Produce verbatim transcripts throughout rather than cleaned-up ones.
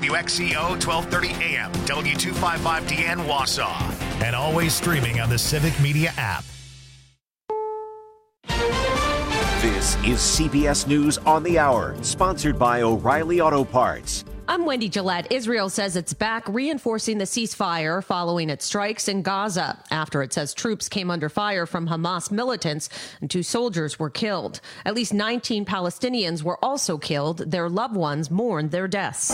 W X C O twelve thirty A M, W two fifty-five D N Wausau, and always streaming on the Civic Media app. This is C B S News on the Hour, sponsored by O'Reilly Auto Parts. I'm Wendy Gillette. Israel says it's back reinforcing the ceasefire following its strikes in Gaza after it says troops came under fire from Hamas militants and two soldiers were killed. At least nineteen Palestinians were also killed. Their loved ones mourned their deaths.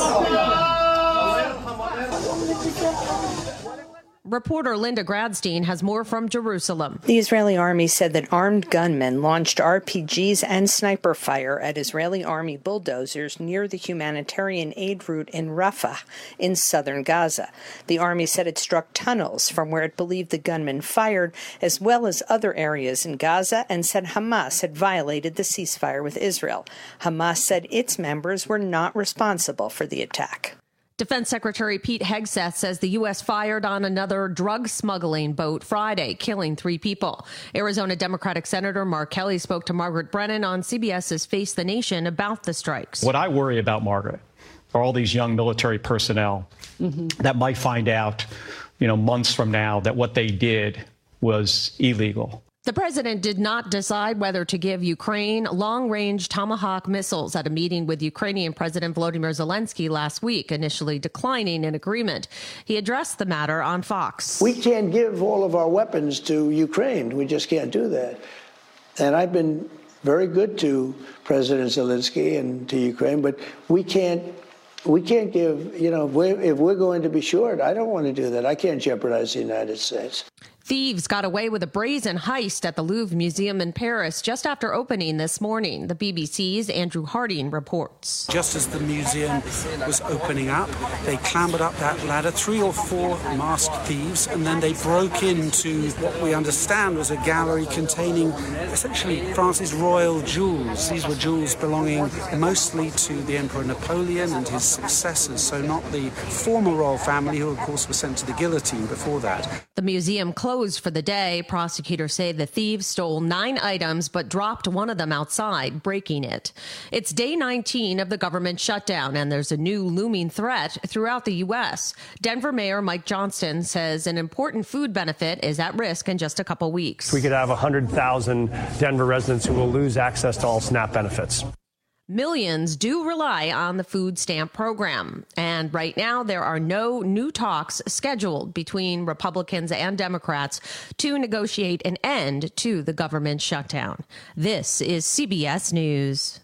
Reporter Linda Gradstein has more from Jerusalem. The Israeli army said that armed gunmen launched R P Gs and sniper fire at Israeli army bulldozers near the humanitarian aid route in Rafah in southern Gaza. The army said it struck tunnels from where it believed the gunmen fired, as well as other areas in Gaza, and said Hamas had violated the ceasefire with Israel. Hamas said its members were not responsible for the attack. Defense Secretary Pete Hegseth says the U S fired on another drug smuggling boat Friday, killing three people. Arizona Democratic Senator Mark Kelly spoke to Margaret Brennan on CBS's Face the Nation about the strikes. What I worry about, Margaret, are all these young military personnel mm-hmm. that might find out, you know, months from now that what they did was illegal. The president did not decide whether to give Ukraine long-range Tomahawk missiles at a meeting with Ukrainian President Volodymyr Zelensky last week, initially declining an agreement. He addressed the matter on Fox. We can't give all of our weapons to Ukraine. We just can't do that. And I've been very good to President Zelensky and to Ukraine, but we can't we can't give, you know, if we're, if we're going to be short, I don't want to do that. I can't jeopardize the United States. Thieves got away with a brazen heist at the Louvre Museum in Paris just after opening this morning. The B B C's Andrew Harding reports. Just as the museum was opening up, they clambered up that ladder, three or four masked thieves, and then they broke into what we understand was a gallery containing essentially France's royal jewels. These were jewels belonging mostly to the Emperor Napoleon and his successors, so not the former royal family, who of course were sent to the guillotine before that. The museum closed for the day. Prosecutors say the thieves stole nine items but dropped one of them outside, breaking it. It's day nineteen of the government shutdown, and there's a new looming threat throughout the U S. Denver Mayor Mike Johnston says an important food benefit is at risk in just a couple weeks. We could have one hundred thousand Denver residents who will lose access to all SNAP benefits. Millions do rely on the food stamp program. And right now, there are no new talks scheduled between Republicans and Democrats to negotiate an end to the government shutdown. This is C B S News.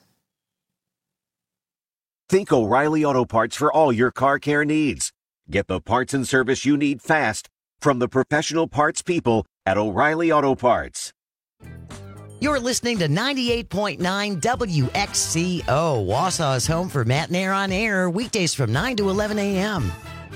Think O'Reilly Auto Parts for all your car care needs. Get the parts and service you need fast from the professional parts people at O'Reilly Auto Parts. You're listening to ninety-eight point nine W X C O, Wausau's home for Matt and Air on Air, weekdays from nine to eleven a.m.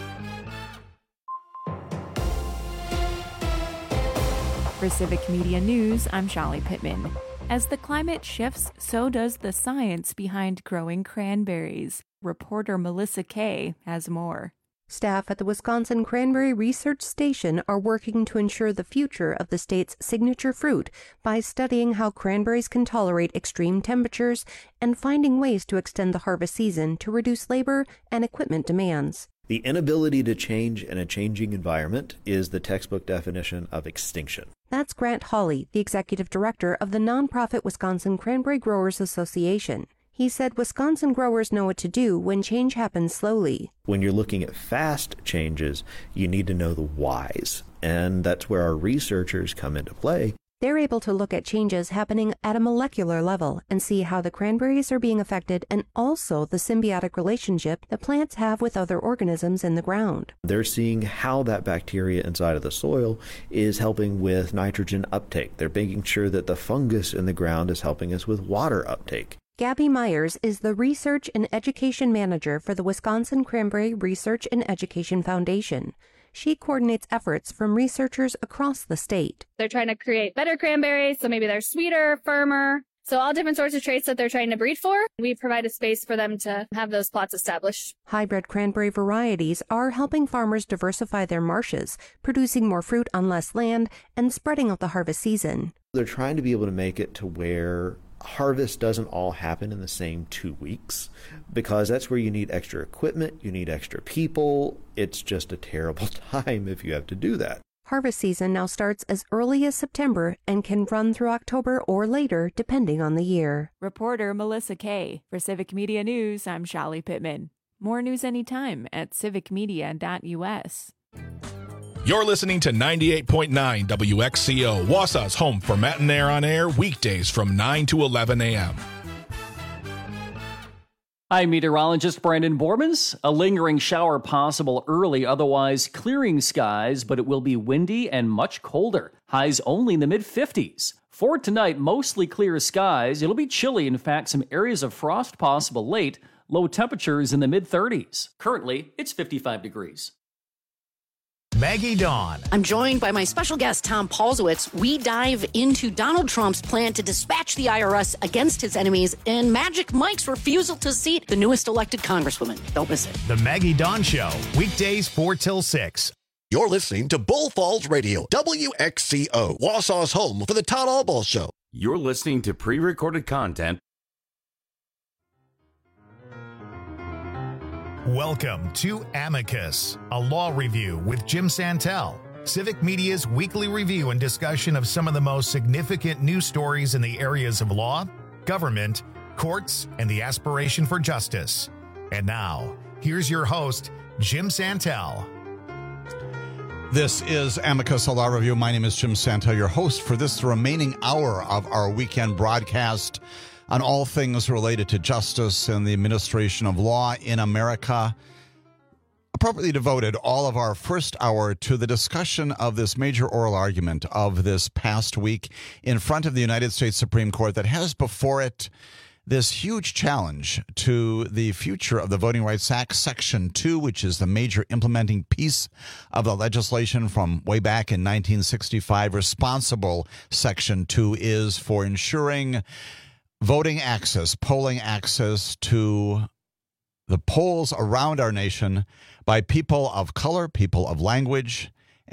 For Civic Media News, I'm Shali Pittman. As the climate shifts, so does the science behind growing cranberries. Reporter Melissa Kay has more. Staff at the Wisconsin Cranberry Research Station are working to ensure the future of the state's signature fruit by studying how cranberries can tolerate extreme temperatures and finding ways to extend the harvest season to reduce labor and equipment demands. The inability to change in a changing environment is the textbook definition of extinction. That's Grant Hawley, the executive director of the nonprofit Wisconsin Cranberry Growers Association. He said Wisconsin growers know what to do when change happens slowly. When you're looking at fast changes, you need to know the whys, and that's where our researchers come into play. They're able to look at changes happening at a molecular level and see how the cranberries are being affected and also the symbiotic relationship that plants have with other organisms in the ground. They're seeing how that bacteria inside of the soil is helping with nitrogen uptake. They're making sure that the fungus in the ground is helping us with water uptake. Gabby Myers is the Research and Education Manager for the Wisconsin Cranberry Research and Education Foundation. She coordinates efforts from researchers across the state. They're trying to create better cranberries, so maybe they're sweeter, firmer. So all different sorts of traits that they're trying to breed for. We provide a space for them to have those plots established. Hybrid cranberry varieties are helping farmers diversify their marshes, producing more fruit on less land and spreading out the harvest season. They're trying to be able to make it to where harvest doesn't all happen in the same two weeks because that's where you need extra equipment, you need extra people. It's just a terrible time if you have to do that. Harvest season now starts as early as September and can run through October or later, depending on the year. Reporter Melissa Kay. For Civic Media News, I'm Shelly Pittman. More news anytime at civic media dot u s. You're listening to ninety-eight point nine W X C O, Wausau's home for Matt and Air on Air, weekdays from nine to eleven a.m. I'm meteorologist Brandon Bormans. A lingering shower possible early, otherwise clearing skies, but it will be windy and much colder. Highs only in the mid fifties. For tonight, mostly clear skies. It'll be chilly. In fact, some areas of frost possible late. Low temperatures in the mid thirties. Currently, it's fifty-five degrees. Maggie Dawn. I'm joined by my special guest, Tom Paulsowitz. We dive into Donald Trump's plan to dispatch the I R S against his enemies and Magic Mike's refusal to seat the newest elected congresswoman. Don't miss it. The Maggie Dawn Show, weekdays four till six. You're listening to Bull Falls Radio, W X C O, Wausau's home for the Todd Albaugh Show. You're listening to pre-recorded content. Welcome to Amicus, a law review with Jim Santel, Civic Media's weekly review and discussion of some of the most significant news stories in the areas of law, government, courts, and the aspiration for justice. And now, here's your host, Jim Santel. This is Amicus, a law review. My name is Jim Santel, your host for this remaining hour of our weekend broadcast on all things related to justice and the administration of law in America. Appropriately devoted all of our first hour to the discussion of this major oral argument of this past week in front of the United States Supreme Court that has before it this huge challenge to the future of the Voting Rights Act, Section two, which is the major implementing piece of the legislation from way back in nineteen sixty-five. Responsible Section two is for ensuring voting access, polling access to the polls around our nation by people of color, people of language,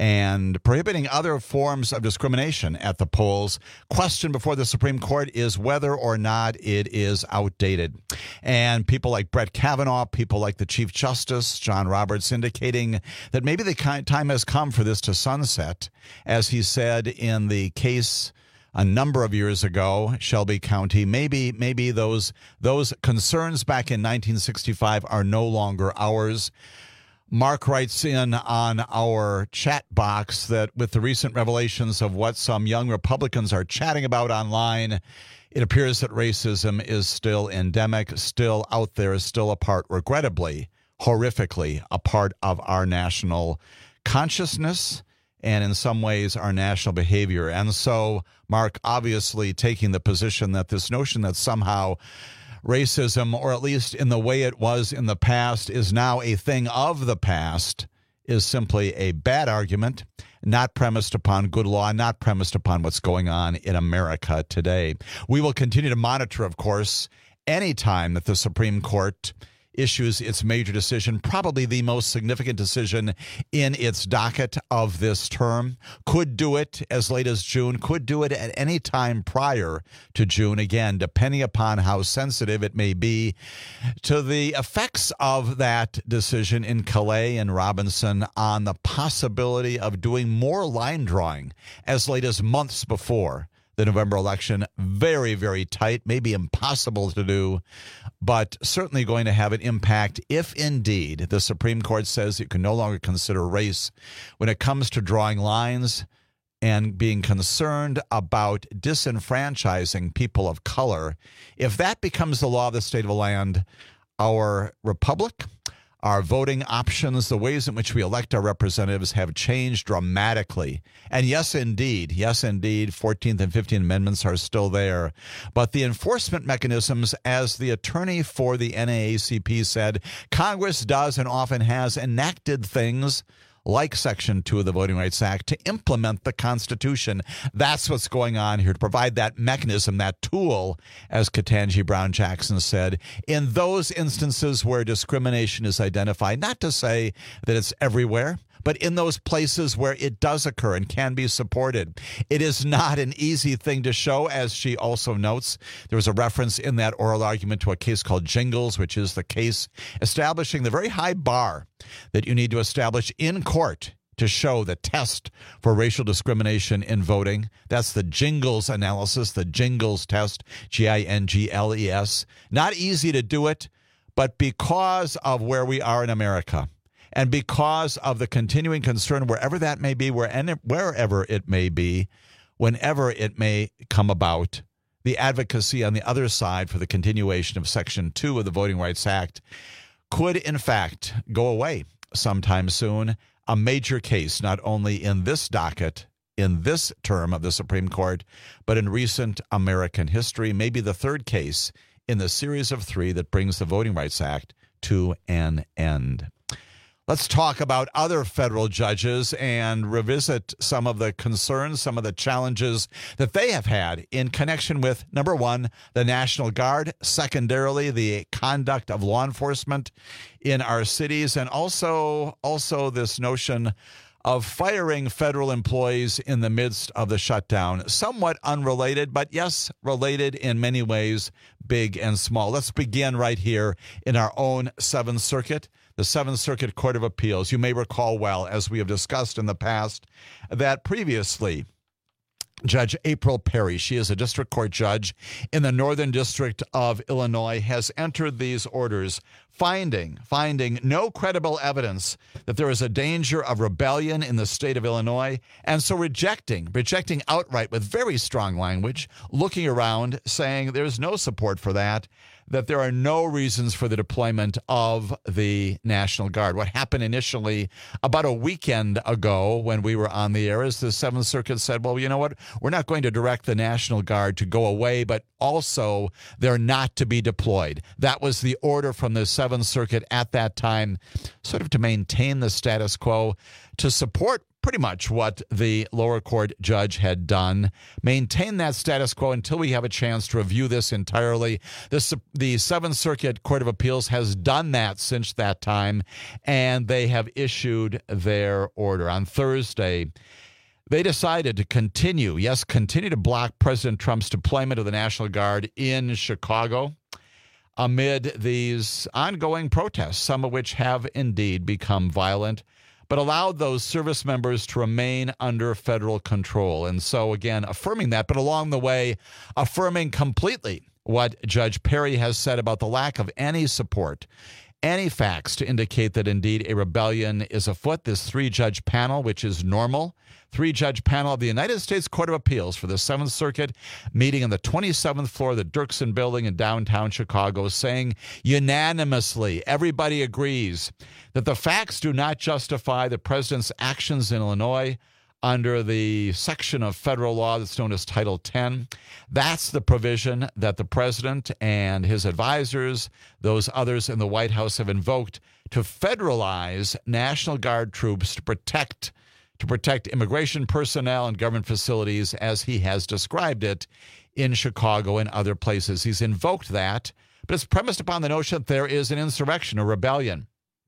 and prohibiting other forms of discrimination at the polls. Question before the Supreme Court is whether or not it is outdated. And people like Brett Kavanaugh, people like the Chief Justice, John Roberts, indicating that maybe the time has come for this to sunset, as he said in the case a number of years ago, Shelby County. Maybe maybe those those concerns back in nineteen sixty-five are no longer ours. Mark writes in on our chat box that with the recent revelations of what some young Republicans are chatting about online, it appears that racism is still endemic, still out there, still a part, regrettably, horrifically, a part of our national consciousness and in some ways our national behavior. And so, Mark, obviously taking the position that this notion that somehow racism, or at least in the way it was in the past, is now a thing of the past, is simply a bad argument, not premised upon good law, not premised upon what's going on in America today. We will continue to monitor, of course, any time that the Supreme Court issues its major decision, probably the most significant decision in its docket of this term. Could do it as late as June, could do it at any time prior to June, again, depending upon how sensitive it may be to the effects of that decision in Calais and Robinson on the possibility of doing more line drawing as late as months before the November election. Very, very tight, maybe impossible to do, but certainly going to have an impact if indeed the Supreme Court says you can no longer consider race when it comes to drawing lines and being concerned about disenfranchising people of color. If that becomes the law of the state of the land, our republic, our voting options, the ways in which we elect our representatives have changed dramatically. And yes, indeed, yes, indeed, fourteenth and fifteenth Amendments are still there. But the enforcement mechanisms, as the attorney for the N double A C P said, Congress does and often has enacted things like Section two of the Voting Rights Act to implement the Constitution. That's what's going on here, to provide that mechanism, that tool, as Ketanji Brown Jackson said, in those instances where discrimination is identified. Not to say that it's everywhere, but in those places where it does occur and can be supported. It is not an easy thing to show, as she also notes. There was a reference in that oral argument to a case called Jingles, which is the case establishing the very high bar that you need to establish in court to show the test for racial discrimination in voting. That's the Jingles analysis, the Jingles test, G I N G L E S. Not easy to do it, but because of where we are in America and because of the continuing concern, wherever that may be, wherever it may be, whenever it may come about, the advocacy on the other side for the continuation of Section two of the Voting Rights Act could, in fact, go away sometime soon. A major case, not only in this docket, in this term of the Supreme Court, but in recent American history, maybe the third case in the series of three that brings the Voting Rights Act to an end. Let's talk about other federal judges and revisit some of the concerns, some of the challenges that they have had in connection with, number one, the National Guard, secondarily, the conduct of law enforcement in our cities, and also, also this notion of firing federal employees in the midst of the shutdown. Somewhat unrelated, but yes, related in many ways, big and small. Let's begin right here in our own Seventh Circuit. The Seventh Circuit Court of Appeals. You may recall well, as we have discussed in the past, that previously Judge April Perry, she is a district court judge in the Northern District of Illinois, has entered these orders finding, finding no credible evidence that there is a danger of rebellion in the state of Illinois, and so rejecting, rejecting outright with very strong language, looking around, saying there's no support for that, that there are no reasons for the deployment of the National Guard. What happened initially about a weekend ago when we were on the air is the Seventh Circuit said, well, you know what? We're not going to direct the National Guard to go away, but also they're not to be deployed. That was the order from the Seventh Circuit at that time, sort of to maintain the status quo, to support pretty much what the lower court judge had done, maintain that status quo until we have a chance to review this entirely. This, the Seventh Circuit Court of Appeals has done that since that time, and they have issued their order. On Thursday, they decided to continue, yes, continue to block President Trump's deployment of the National Guard in Chicago amid these ongoing protests, some of which have indeed become violent, but allowed those service members to remain under federal control. And so, again, affirming that, but along the way, affirming completely what Judge Perry has said about the lack of any support, any facts to indicate that indeed a rebellion is afoot. This three-judge panel, which is normal, three-judge panel of the United States Court of Appeals for the Seventh Circuit, meeting on the twenty-seventh floor of the Dirksen Building in downtown Chicago, saying unanimously, everybody agrees that the facts do not justify the president's actions in Illinois under the section of federal law that's known as Title ten. That's the provision that the president and his advisors, those others in the White House, have invoked to federalize National Guard troops to protect to protect immigration personnel and government facilities, as he has described it in Chicago and other places. He's invoked that, but it's premised upon the notion that there is an insurrection, a rebellion.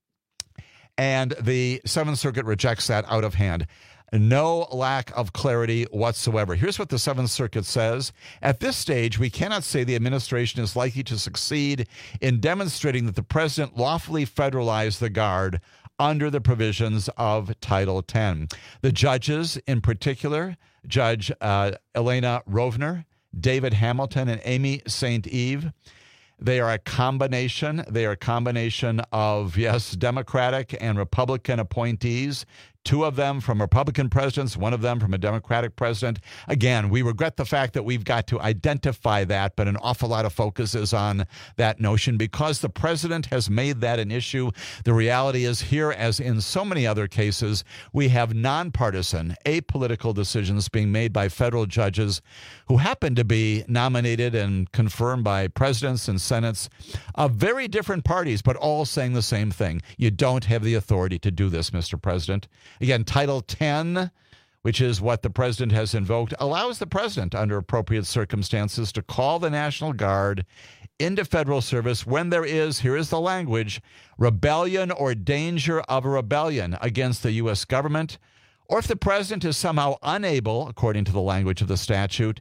And the Seventh Circuit rejects that out of hand. No lack of clarity whatsoever. Here's what the Seventh Circuit says. At this stage, we cannot say the administration is likely to succeed in demonstrating that the president lawfully federalized the Guard under the provisions of Title ten. The judges, in particular, Judge uh, Elena Rovner, David Hamilton, and Amy Saint Eve, they are a combination. They are a combination of, yes, Democratic and Republican appointees, two of them from Republican presidents, one of them from a Democratic president. Again, we regret the fact that we've got to identify that, but an awful lot of focus is on that notion because the president has made that an issue. The reality is here, as in so many other cases, we have nonpartisan, apolitical decisions being made by federal judges who happen to be nominated and confirmed by presidents and senates of very different parties, but all saying the same thing. You don't have the authority to do this, Mister President. Again, Title ten, which is what the president has invoked, allows the president, under appropriate circumstances, to call the National Guard into federal service when there is, here is the language, rebellion or danger of a rebellion against the U S government, or if the president is somehow unable, according to the language of the statute,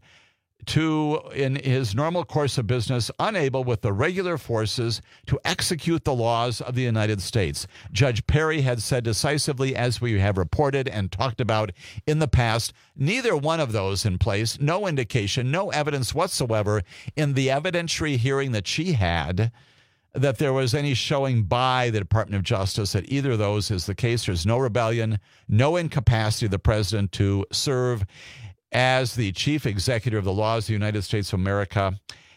to, in his normal course of business, unable with the regular forces to execute the laws of the United States. Judge Perry had said decisively, as we have reported and talked about in the past, neither one of those in place, no indication, no evidence whatsoever in the evidentiary hearing that she had that there was any showing by the Department of Justice that either of those is the case. There's no rebellion, no incapacity of the president to serve as the chief executive of the laws of the United States of America.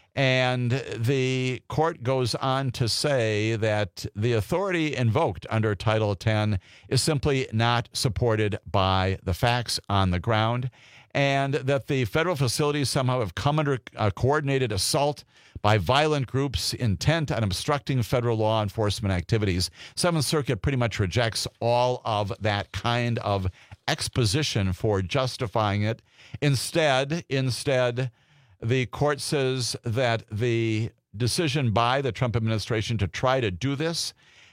And the court goes on to say that the authority invoked under Title ten is simply not supported by the facts on the ground, and that the federal facilities somehow have come under a coordinated assault by violent groups intent on obstructing federal law enforcement activities. Seventh Circuit pretty much rejects all of that kind of exposition for justifying it. Instead, instead, the court says that the decision by the Trump administration to try to do this,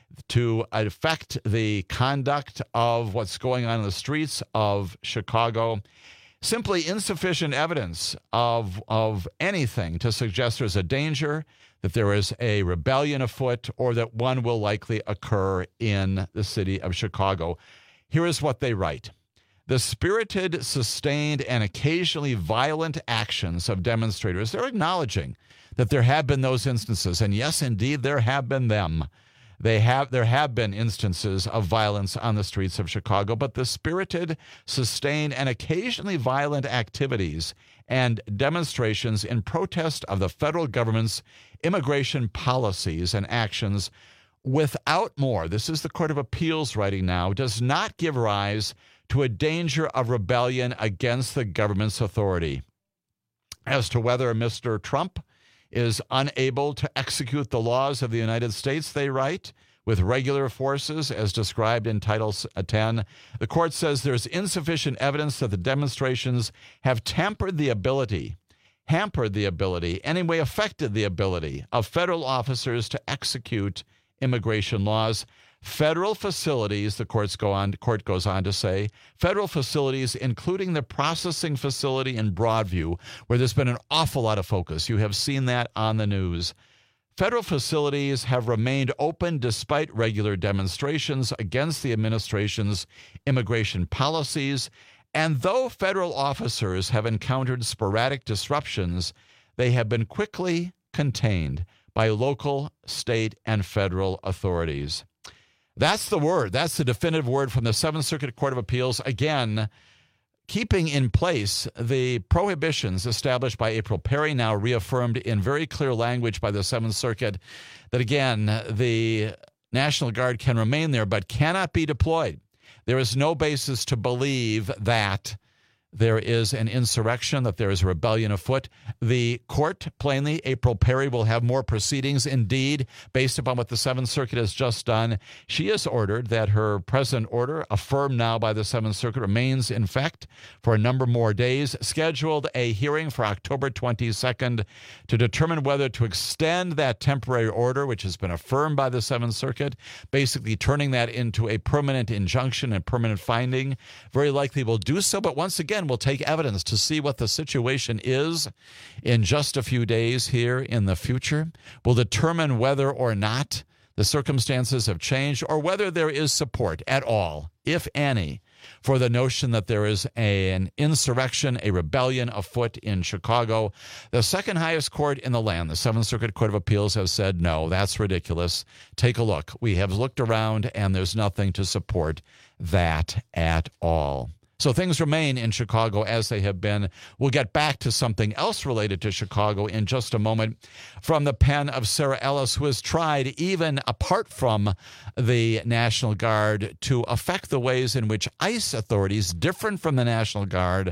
to affect the conduct of what's going on in the streets of Chicago, simply insufficient evidence of, of anything to suggest there's a danger, that there is a rebellion afoot, or that one will likely occur in the city of Chicago. Here is what they write. The spirited, sustained, and occasionally violent actions of demonstrators, they're acknowledging that there have been those instances. And yes, indeed, there have been them. They have, there have been instances of violence on the streets of Chicago, but the spirited, sustained, and occasionally violent activities and demonstrations in protest of the federal government's immigration policies and actions without more, this is the Court of Appeals writing now, does not give rise to a danger of rebellion against the government's authority. As to whether Mister Trump is unable to execute the laws of the United States, they write, with regular forces, as described in Title ten, the court says there's insufficient evidence that the demonstrations have tampered the ability, hampered the ability, anyway affected the ability of federal officers to execute immigration laws. Federal facilities, the courts go on, court goes on to say, federal facilities, including the processing facility in Broadview, where there's been an awful lot of focus. You have seen that on the news. Federal facilities have remained open despite regular demonstrations against the administration's immigration policies. And though federal officers have encountered sporadic disruptions, they have been quickly contained by local, state, and federal authorities. That's the word. That's the definitive word from the Seventh Circuit Court of Appeals. Again, keeping in place the prohibitions established by April Perry, now reaffirmed in very clear language by the Seventh Circuit, that again, the National Guard can remain there but cannot be deployed. There is no basis to believe that there is an insurrection, that there is a rebellion afoot. The court, plainly, April Perry, will have more proceedings. Indeed, based upon what the Seventh Circuit has just done, she has ordered that her present order, affirmed now by the Seventh Circuit, remains in effect for a number more days, scheduled a hearing for October twenty-second to determine whether to extend that temporary order, which has been affirmed by the Seventh Circuit, basically turning that into a permanent injunction and permanent finding. Very likely will do so, but once again, we'll take evidence to see what the situation is in just a few days here in the future. We'll determine whether or not the circumstances have changed or whether there is support at all, if any, for the notion that there is a, an insurrection, a rebellion afoot in Chicago. The second highest court in the land, the Seventh Circuit Court of Appeals, has said, no, that's ridiculous. Take a look. We have looked around and there's nothing to support that at all. So things remain in Chicago as they have been. We'll get back to something else related to Chicago in just a moment from the pen of Sarah Ellis, who has tried, even apart from the National Guard, to affect the ways in which ICE authorities, different from the National Guard,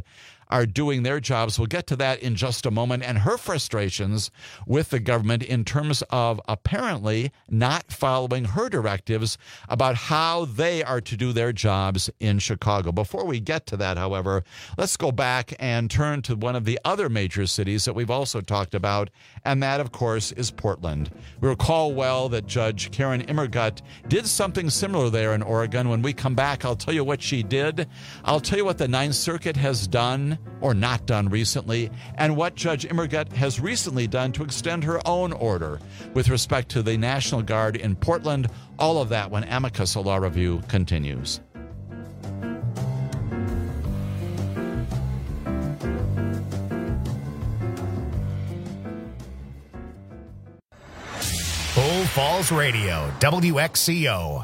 are doing their jobs. We'll get to that in just a moment, and her frustrations with the government in terms of apparently not following her directives about how they are to do their jobs in Chicago. Before we get to that, however, let's go back and turn to one of the other major cities that we've also talked about, and that, of course, is Portland. We recall well that Judge Karen Immergut did something similar there in Oregon. When we come back, I'll tell you what she did. I'll tell you what the Ninth Circuit has done or not done recently, and what Judge Immergut has recently done to extend her own order with respect to the National Guard in Portland. All of that when Amicus Law Review continues. Bull Falls Radio, W X C O.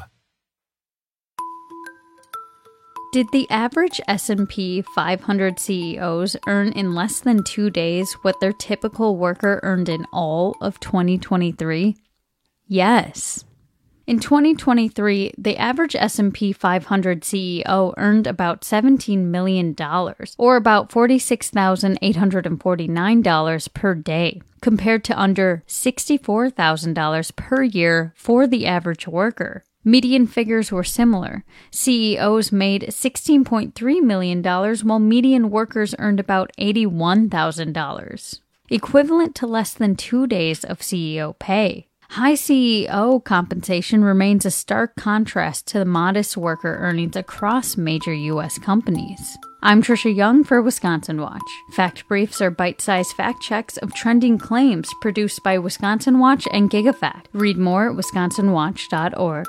Did the average S and P five hundred C E Os earn in less than two days what their typical worker earned in all of twenty twenty-three? Yes. In twenty twenty-three, the average S and P five hundred C E O earned about seventeen million dollars, or about forty-six thousand eight hundred forty-nine dollars per day, compared to under sixty-four thousand dollars per year for the average worker. Median figures were similar. C E Os made sixteen point three million dollars, while median workers earned about eighty-one thousand dollars, equivalent to less than two days of C E O pay. High C E O compensation remains a stark contrast to the modest worker earnings across major U S companies. I'm Trisha Young for Wisconsin Watch. Fact Briefs are bite-sized fact checks of trending claims produced by Wisconsin Watch and GigaFact. Read more at wisconsin watch dot org.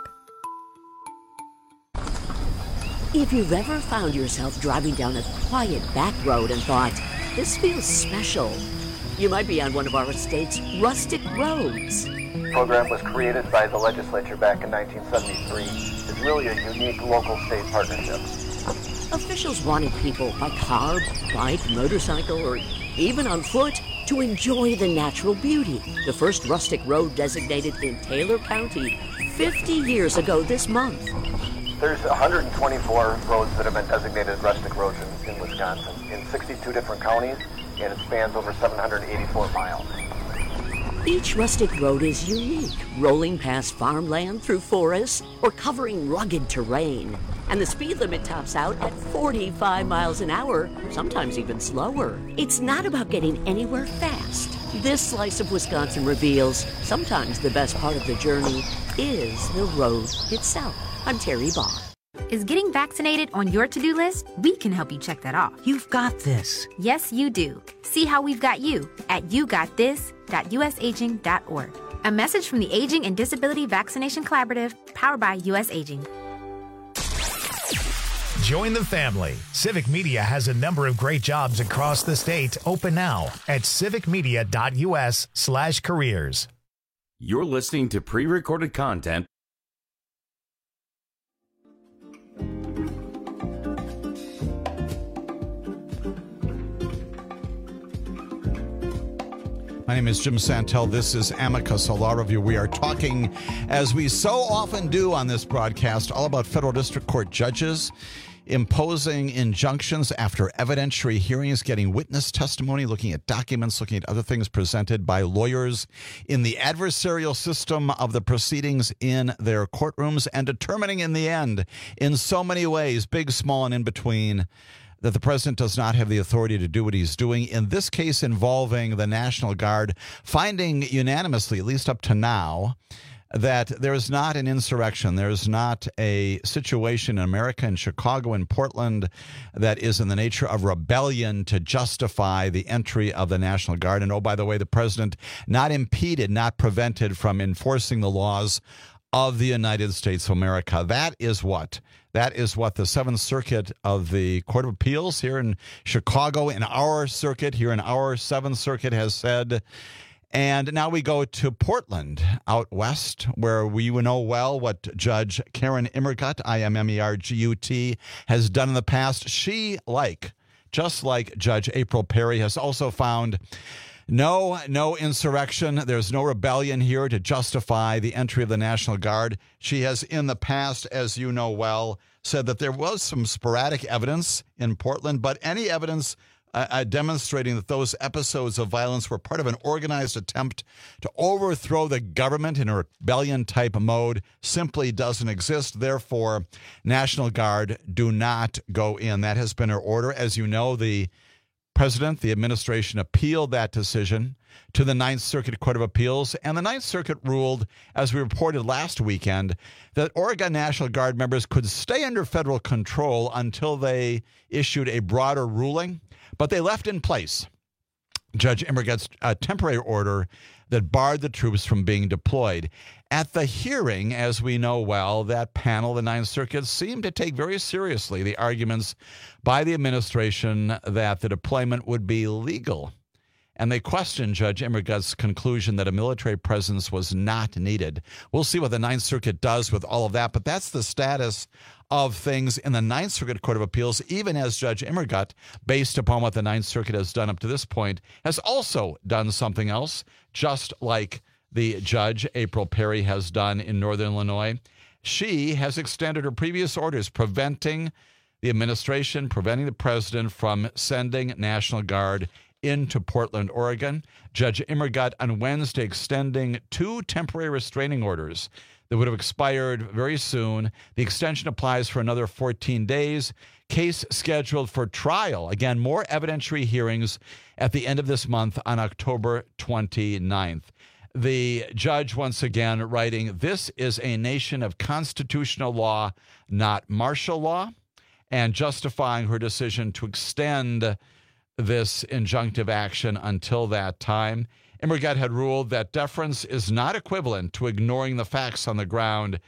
If you've ever found yourself driving down a quiet back road and thought, this feels special, you might be on one of our state's rustic roads. The program was created by the legislature back in nineteen seventy-three. It's really a unique local-state partnership. Officials wanted people by car, bike, motorcycle, or even on foot to enjoy the natural beauty. The first rustic road designated in Taylor County fifty years ago this month. There's one hundred twenty-four roads that have been designated rustic roads in, in Wisconsin, in sixty-two different counties, and it spans over seven hundred eighty-four miles. Each rustic road is unique, rolling past farmland through forests or covering rugged terrain. And the speed limit tops out at forty-five miles an hour, sometimes even slower. It's not about getting anywhere fast. This slice of Wisconsin reveals sometimes the best part of the journey is the road itself. I'm Terry Baugh. Is getting vaccinated on your to-do list? We can help you check that off. You've got this. Yes, you do. See how we've got you at you got this dot u s aging dot org. A message from the Aging and Disability Vaccination Collaborative, powered by U S Aging. Join the family. Civic Media has a number of great jobs across the state open now at civic media dot u s slash careers. You're listening to pre-recorded content. My name is Jim Santel. This is Amicus Law Review. We are talking, as we so often do on this broadcast, all about federal district court judges imposing injunctions after evidentiary hearings, getting witness testimony, looking at documents, looking at other things presented by lawyers in the adversarial system of the proceedings in their courtrooms, and determining in the end, in so many ways, big, small, and in between, that the president does not have the authority to do what he's doing. In this case involving the National Guard, finding unanimously, at least up to now, that there is not an insurrection. There is not a situation in America, in Chicago, in Portland, that is in the nature of rebellion to justify the entry of the National Guard. And oh, by the way, the president not impeded, not prevented from enforcing the laws of the United States of America. That is what? That is what the Seventh Circuit of the Court of Appeals here in Chicago, in our circuit, here in our Seventh Circuit, has said. And now we go to Portland, out west, where we know well what Judge Karen Immergut, I M M E R G U T, has done in the past. She, like, just like Judge April Perry, has also found No, no insurrection. There's no rebellion here to justify the entry of the National Guard. She has, in the past, as you know well, said that there was some sporadic evidence in Portland, but any evidence uh, uh, demonstrating that those episodes of violence were part of an organized attempt to overthrow the government in a rebellion-type mode simply doesn't exist. Therefore, National Guard do not go in. That has been her order. As you know, the President, the administration appealed that decision to the Ninth Circuit Court of Appeals, and the Ninth Circuit ruled, as we reported last weekend, that Oregon National Guard members could stay under federal control until they issued a broader ruling, but they left in place Judge Immergut's uh, temporary order that barred the troops from being deployed. At the hearing, as we know well, that panel, the Ninth Circuit, seemed to take very seriously the arguments by the administration that the deployment would be legal. And they questioned Judge Immergut's conclusion that a military presence was not needed. We'll see what the Ninth Circuit does with all of that, but that's the status of things in the Ninth Circuit Court of Appeals, even as Judge Immergut, based upon what the Ninth Circuit has done up to this point, has also done something else, just like the judge, April Perry, has done in Northern Illinois. She has extended her previous orders preventing the administration, preventing the president from sending National Guard into Portland, Oregon. Judge Immergut on Wednesday extending two temporary restraining orders that would have expired very soon. The extension applies for another fourteen days. Case scheduled for trial. Again, more evidentiary hearings at the end of this month on October twenty-ninth. The judge, once again, writing, "This is a nation of constitutional law, not martial law," and justifying her decision to extend this injunctive action until that time. Immergut had ruled that deference is not equivalent to ignoring the facts on the ground,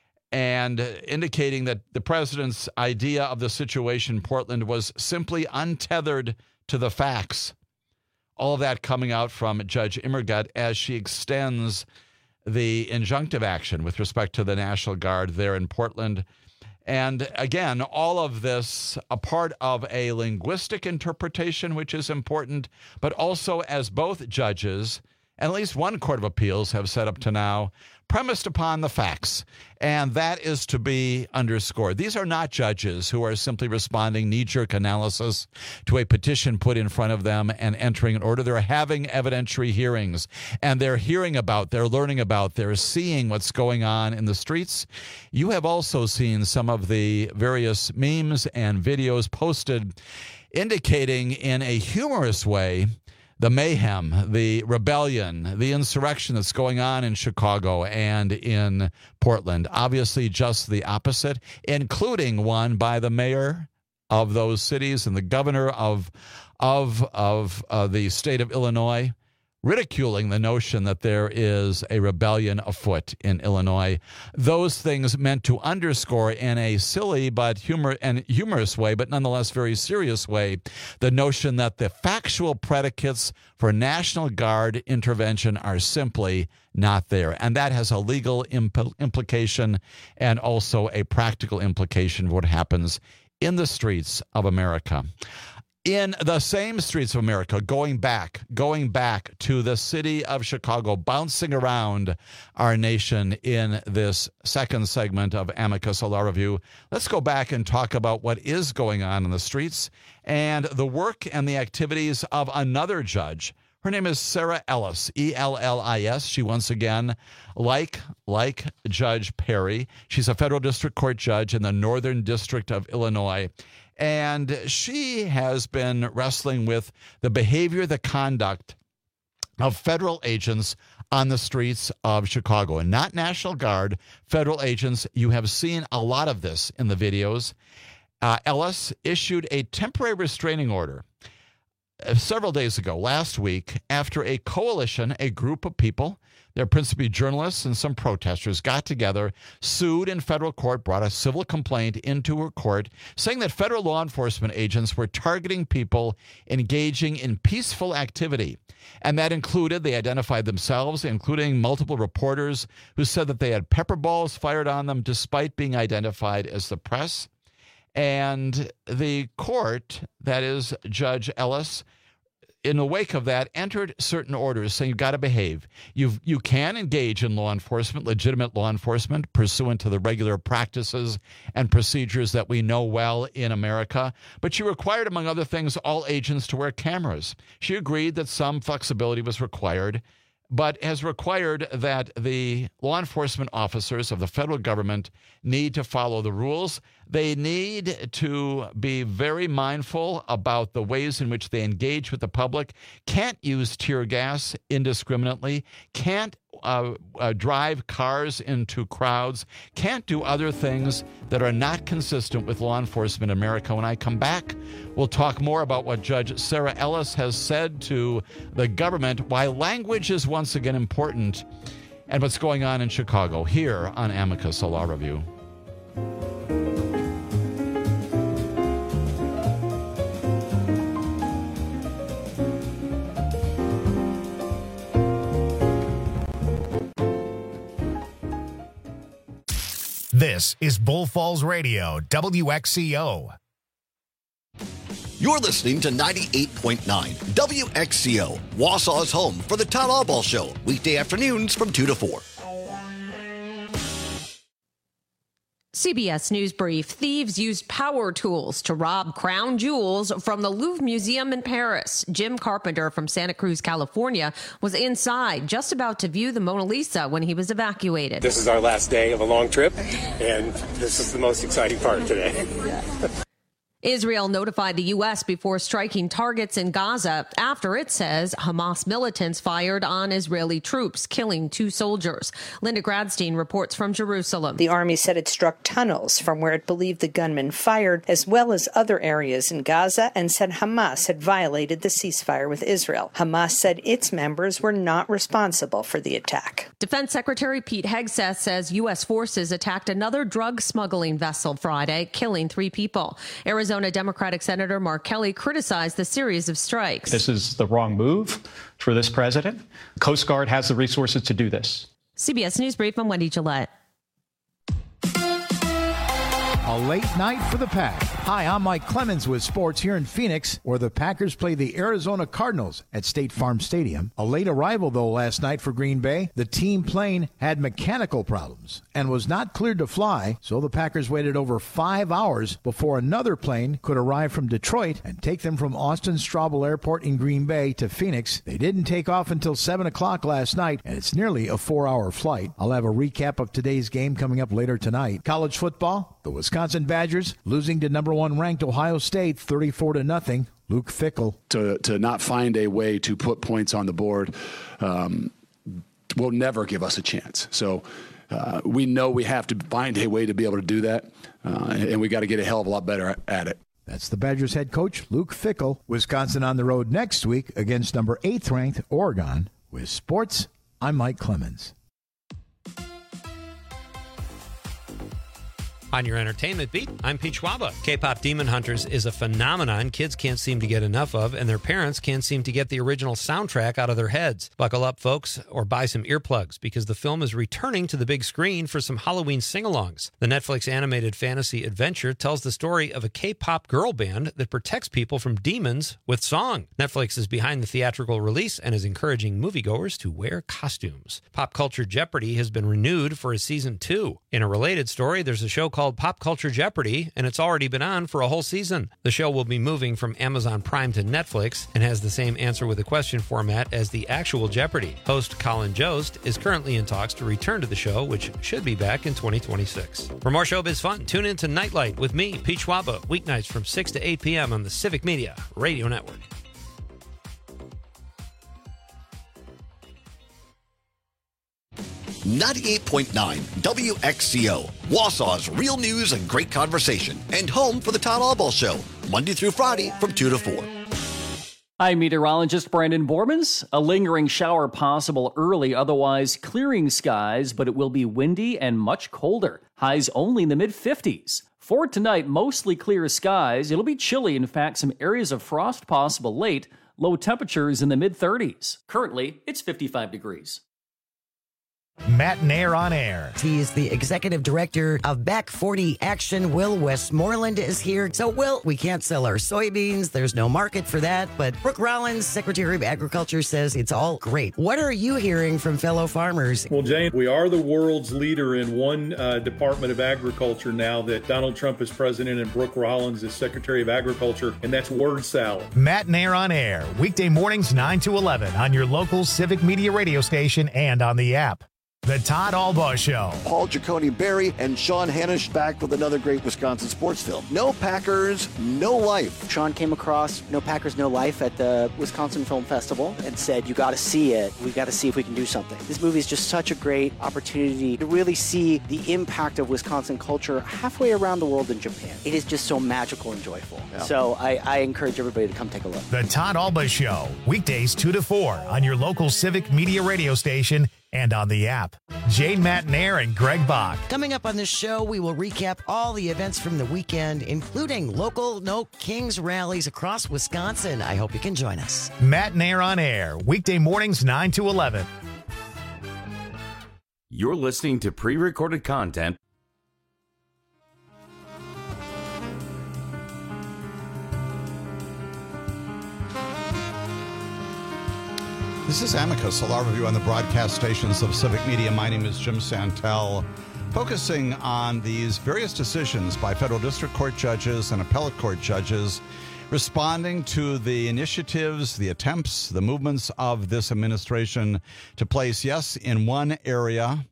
and indicating that the president's idea of the situation in Portland was simply untethered to the facts. All of that coming out from Judge Immergut as she extends the injunctive action with respect to the National Guard there in Portland. And again, all of this a part of a linguistic interpretation, which is important, but also, as both judges and at least one court of appeals have said up to now, premised upon the facts. And that is to be underscored. These are not judges who are simply responding knee-jerk analysis to a petition put in front of them and entering an order. They're having evidentiary hearings, and they're hearing about, they're learning about, they're seeing what's going on in the streets. You have also seen some of the various memes and videos posted indicating in a humorous way the mayhem, the rebellion, the insurrection that's going on in Chicago and in Portland. Obviously, just the opposite, including one by the mayor of those cities and the governor of of of uh, the state of Illinois, ridiculing the notion that there is a rebellion afoot in Illinois. Those things meant to underscore in a silly but humor and humorous way, but nonetheless very serious way, the notion that the factual predicates for National Guard intervention are simply not there. And that has a legal impl- implication and also a practical implication of what happens in the streets of America. In the same streets of America, going back, going back to the city of Chicago, bouncing around our nation in this second segment of Amicus Law Review, let's go back and talk about what is going on in the streets and the work and the activities of another judge. Her name is Sarah Ellis, E L L I S. She, once again, like, like Judge Perry, she's a federal district court judge in the Northern District of Illinois. And she has been wrestling with the behavior, the conduct of federal agents on the streets of Chicago. And not National Guard, federal agents. You have seen a lot of this in the videos. Uh, Ellis issued a temporary restraining order uh, several days ago, last week, after a coalition, a group of people, they're principally journalists and some protesters, got together, sued in federal court, brought a civil complaint into her court, saying that federal law enforcement agents were targeting people engaging in peaceful activity. And that included, they identified themselves, including multiple reporters who said that they had pepper balls fired on them despite being identified as the press. And the court, that is Judge Ellis, in the wake of that, entered certain orders saying you've got to behave. You you can engage in law enforcement, legitimate law enforcement, pursuant to the regular practices and procedures that we know well in America. But she required, among other things, all agents to wear cameras. She agreed that some flexibility was required, but has required that the law enforcement officers of the federal government need to follow the rules. They need to be very mindful about the ways in which they engage with the public, can't use tear gas indiscriminately, can't uh, uh, drive cars into crowds, can't do other things that are not consistent with law enforcement in America. When I come back, we'll talk more about what Judge Sarah Ellis has said to the government, why language is once again important, and what's going on in Chicago here on Amicus, a Law Review. This is Bull Falls Radio, W X C O. You're listening to ninety-eight point nine W X C O, Wausau's home for the Todd Albaugh Show, weekday afternoons from two to four. C B S News Brief. Thieves used power tools to rob crown jewels from the Louvre Museum in Paris. Jim Carpenter from Santa Cruz, California, was inside, just about to view the Mona Lisa when he was evacuated. This is our last day of a long trip, and this is the most exciting part today. Israel notified the U S before striking targets in Gaza after it says Hamas militants fired on Israeli troops, killing two soldiers. Linda Gradstein reports from Jerusalem. The army said it struck tunnels from where it believed the gunmen fired, as well as other areas in Gaza, and said Hamas had violated the ceasefire with Israel. Hamas said its members were not responsible for the attack. Defense Secretary Pete Hegseth says U S forces attacked another drug smuggling vessel Friday, killing three people. Arizona Democratic Senator Mark Kelly criticized the series of strikes. This is the wrong move for this president. Coast Guard has the resources to do this. C B S News Brief, I'm Wendy Gillette. A late night for the Pack. Hi, I'm Mike Clemens with sports here in Phoenix, where the Packers play the Arizona Cardinals at State Farm Stadium. A late arrival, though, last night for Green Bay. The team plane had mechanical problems and was not cleared to fly, so the Packers waited over five hours before another plane could arrive from Detroit and take them from Austin Straubel Airport in Green Bay to Phoenix. They didn't take off until seven o'clock last night, and it's nearly a four-hour flight. I'll have a recap of today's game coming up later tonight. College football, the Wisconsin Badgers losing to number one ranked Ohio State thirty-four to nothing. Luke Fickell. To to not find a way to put points on the board um, will never give us a chance. So uh, we know we have to find a way to be able to do that, uh, and we got to get a hell of a lot better at it. That's the Badgers head coach, Luke Fickell. Wisconsin on the road next week against number eighth ranked Oregon. With sports, I'm Mike Clemens. On your entertainment beat, I'm Pete Schwaba. K-pop Demon Hunters is a phenomenon kids can't seem to get enough of, and their parents can't seem to get the original soundtrack out of their heads. Buckle up, folks, or buy some earplugs, because the film is returning to the big screen for some Halloween sing-alongs. The Netflix animated fantasy adventure tells the story of a K-pop girl band that protects people from demons with song. Netflix is behind the theatrical release and is encouraging moviegoers to wear costumes. Pop Culture Jeopardy has been renewed for a season two. In a related story, there's a show called Pop Culture Jeopardy, and it's already been on for a whole season. The show will be moving from Amazon Prime to Netflix and has the same answer with a question format as the actual Jeopardy. Host Colin Jost is currently in talks to return to the show, which should be back in twenty twenty-six. For more showbiz fun, tune in to Nightlight with me, Pete Schwaba, weeknights from six to eight p.m. on the Civic Media Radio Network. ninety-eight point nine W X C O, Wausau's real news and great conversation, and home for the Todd Albaugh Show, Monday through Friday from two to four. I'm meteorologist Brandon Bormans. A lingering shower possible early, otherwise clearing skies, but it will be windy and much colder. Highs only in the mid fifties. For tonight, mostly clear skies. It'll be chilly. In fact, some areas of frost possible late. Low temperatures in the mid thirties. Currently, it's fifty-five degrees. Matt Nair on Air. He is the executive director of Back forty Action. Will Westmoreland is here. So, Will, we can't sell our soybeans. There's no market for that. But Brooke Rollins, Secretary of Agriculture, says it's all great. What are you hearing from fellow farmers? Well, Jane, we are the world's leader in one uh, Department of Agriculture now that Donald Trump is president and Brooke Rollins is Secretary of Agriculture, and that's word salad. Matt Nair on Air, weekday mornings nine to eleven on your local Civic Media radio station and on the app. The Todd Albaugh Show. Paul Giacone Berry and Sean Hannish back with another great Wisconsin sports film. No Packers, no life. Sean came across No Packers, No Life at the Wisconsin Film Festival and said, you got to see it. We got to see if we can do something. This movie is just such a great opportunity to really see the impact of Wisconsin culture halfway around the world in Japan. It is just so magical and joyful. Yeah. So I, I encourage everybody to come take a look. The Todd Albaugh Show, weekdays two to four on your local Civic Media radio station and on the app. Jane Matt Nair and Greg Bach. Coming up on this show, we will recap all the events from the weekend, including local No Kings rallies across Wisconsin. I hope you can join us. Matt Nair on Air, weekday mornings nine to eleven. You're listening to pre-recorded content. This is Amicus, a law review on the broadcast stations of Civic Media. My name is Jim Santel, focusing on these various decisions by federal district court judges and appellate court judges responding to the initiatives, the attempts, the movements of this administration to place, yes, in one area,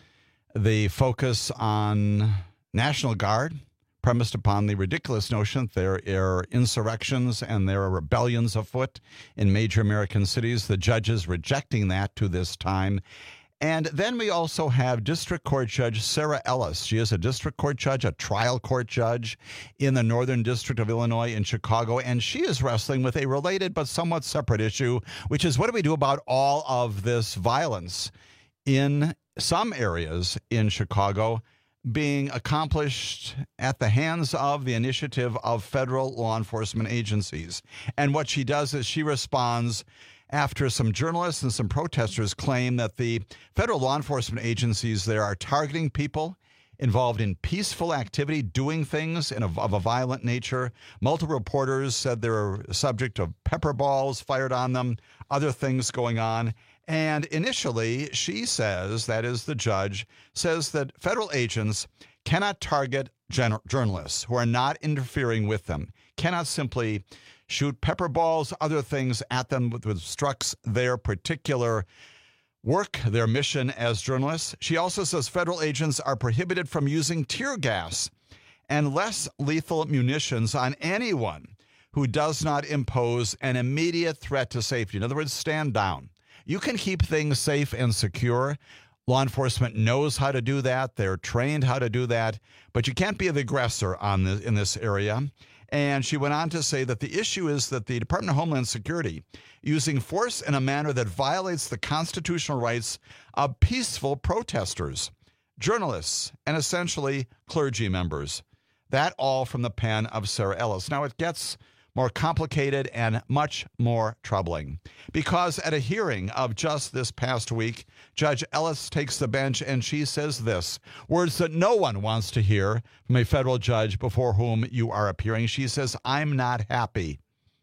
the focus on National Guard, premised upon the ridiculous notion that there are insurrections and there are rebellions afoot in major American cities, the judges rejecting that to this time. And then we also have District Court Judge Sarah Ellis. She is a district court judge, a trial court judge in the Northern District of Illinois in Chicago, and she is wrestling with a related but somewhat separate issue, which is what do we do about all of this violence in some areas in Chicago being accomplished at the hands of the initiative of federal law enforcement agencies. And what she does is she responds after some journalists and some protesters claim that the federal law enforcement agencies there are targeting people involved in peaceful activity, doing things in a, of a violent nature. Multiple reporters said they were subject of pepper balls fired on them, other things going on. And initially, she says, that is the judge, says that federal agents cannot target gen- journalists who are not interfering with them, cannot simply shoot pepper balls, other things at them which obstructs their particular work, their mission as journalists. She also says federal agents are prohibited from using tear gas and less lethal munitions on anyone who does not impose an immediate threat to safety. In other words, stand down. You can keep things safe and secure. Law enforcement knows how to do that. They're trained how to do that. But you can't be the aggressor on the, in this area. And she went on to say that the issue is that the Department of Homeland Security using force in a manner that violates the constitutional rights of peaceful protesters, journalists, and essentially clergy members. That all from the pen of Sarah Ellis. Now, it gets more complicated and much more troubling, because at a hearing of just this past week, Judge Ellis takes the bench and she says this, words that no one wants to hear from a federal judge before whom you are appearing. She says, I'm not happy.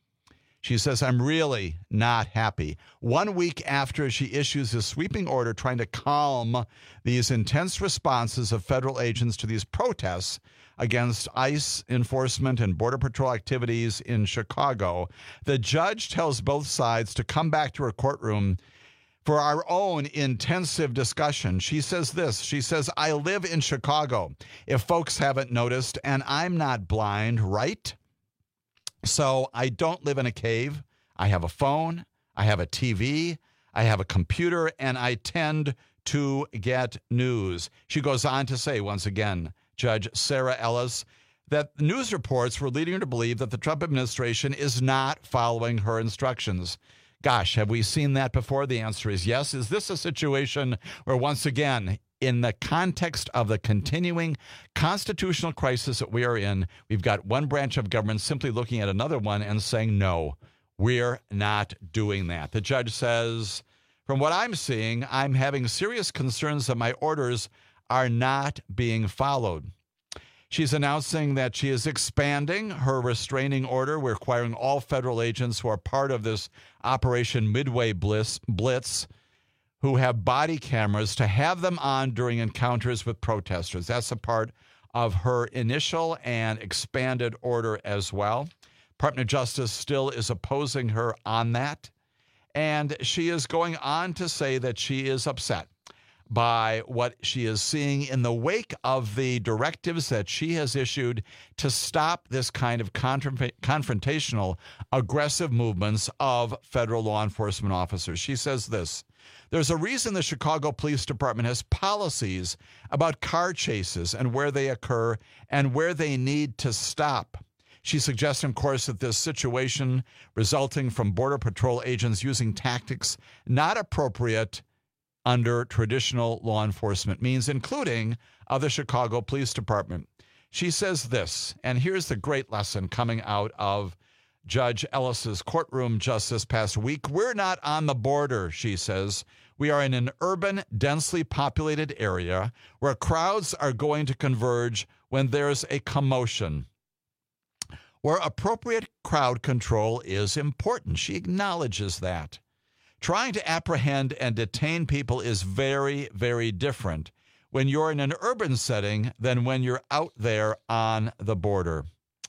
She says, I'm really not happy. One week after she issues a sweeping order trying to calm these intense responses of federal agents to these protests against ICE enforcement and Border Patrol activities in Chicago, the judge tells both sides to come back to her courtroom for our own intensive discussion. She says this, she says, I live in Chicago, if folks haven't noticed, and I'm not blind, right? So I don't live in a cave. I have a phone, I have a T V, I have a computer, and I tend to get news. She goes on to say, once again, Judge Sarah Ellis, that news reports were leading her to believe that the Trump administration is not following her instructions. Gosh, have we seen that before? The answer is yes. Is this a situation where, once again, in the context of the continuing constitutional crisis that we are in, we've got one branch of government simply looking at another one and saying, no, we're not doing that. The judge says, From what I'm seeing, I'm having serious concerns that my orders are not being followed. She's announcing that she is expanding her restraining order, requiring all federal agents who are part of this Operation Midway Blitz, Blitz who have body cameras to have them on during encounters with protesters. That's a part of her initial and expanded order as well. Department of Justice still is opposing her on that. And she is going on to say that she is upset by what she is seeing in the wake of the directives that she has issued to stop this kind of conf- confrontational, aggressive movements of federal law enforcement officers. She says this: there's a reason the Chicago Police Department has policies about car chases and where they occur and where they need to stop. She suggests, of course, that this situation resulting from Border Patrol agents using tactics not appropriate under traditional law enforcement means, including of the Chicago Police Department. She says this, and here's the great lesson coming out of Judge Ellis's courtroom just this past week. We're not on the border, she says. We are in an urban, densely populated area where crowds are going to converge when there's a commotion, where appropriate crowd control is important. She acknowledges that. Trying to apprehend and detain people is very, very different when you're in an urban setting than when you're out there on the border.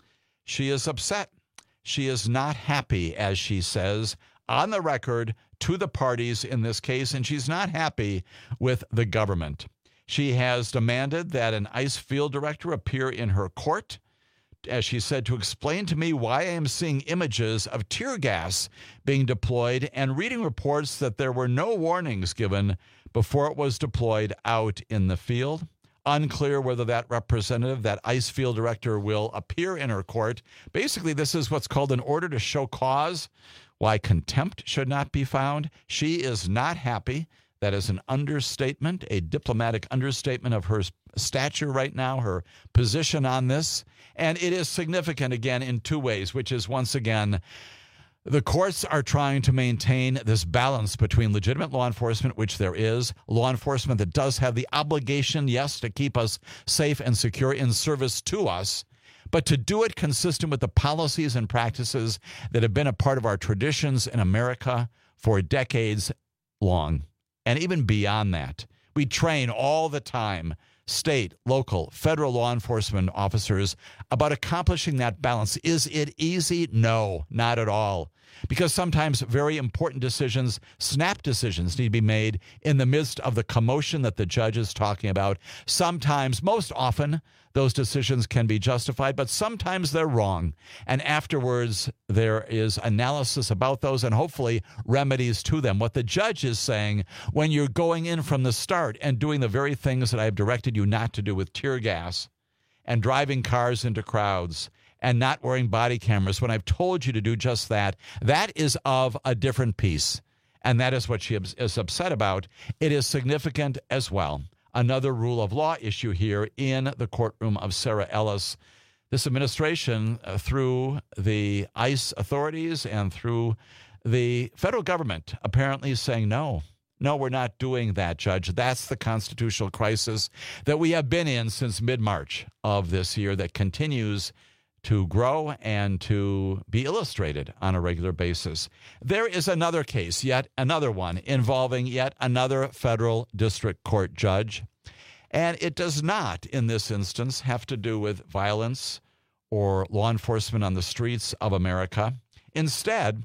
She is upset. She is not happy, as she says, on the record to the parties in this case, and she's not happy with the government. She has demanded that an ICE field director appear in her court, as she said, to explain to me why I am seeing images of tear gas being deployed and reading reports that there were no warnings given before it was deployed out in the field. Unclear whether that representative, that ICE field director, will appear in her court. Basically, this is what's called an order to show cause, why contempt should not be found. She is not happy. That is an understatement, a diplomatic understatement of her stature right now, her position on this. And it is significant, again, in two ways, which is, once again, the courts are trying to maintain this balance between legitimate law enforcement, which there is, law enforcement that does have the obligation, yes, to keep us safe and secure in service to us, but to do it consistent with the policies and practices that have been a part of our traditions in America for decades long. And even beyond that, we train all the time state, local, federal law enforcement officers about accomplishing that balance. Is it easy? No, not at all. Because sometimes very important decisions, snap decisions, need to be made in the midst of the commotion that the judge is talking about. Sometimes, most often, those decisions can be justified, but sometimes they're wrong. And afterwards, there is analysis about those and hopefully remedies to them. What the judge is saying, when you're going in from the start and doing the very things that I've directed you not to do with tear gas and driving cars into crowds and not wearing body cameras, when I've told you to do just that, that is of a different piece. And that is what she is upset about. It is significant as well. Another rule of law issue here in the courtroom of Sarah Ellis. This administration, uh, through the ICE authorities and through the federal government, apparently saying, no, no, we're not doing that, Judge. That's the constitutional crisis that we have been in since mid-March of this year that continues to grow and to be illustrated on a regular basis. There is another case, yet another one, involving yet another federal district court judge. And it does not, in this instance, have to do with violence or law enforcement on the streets of America. Instead,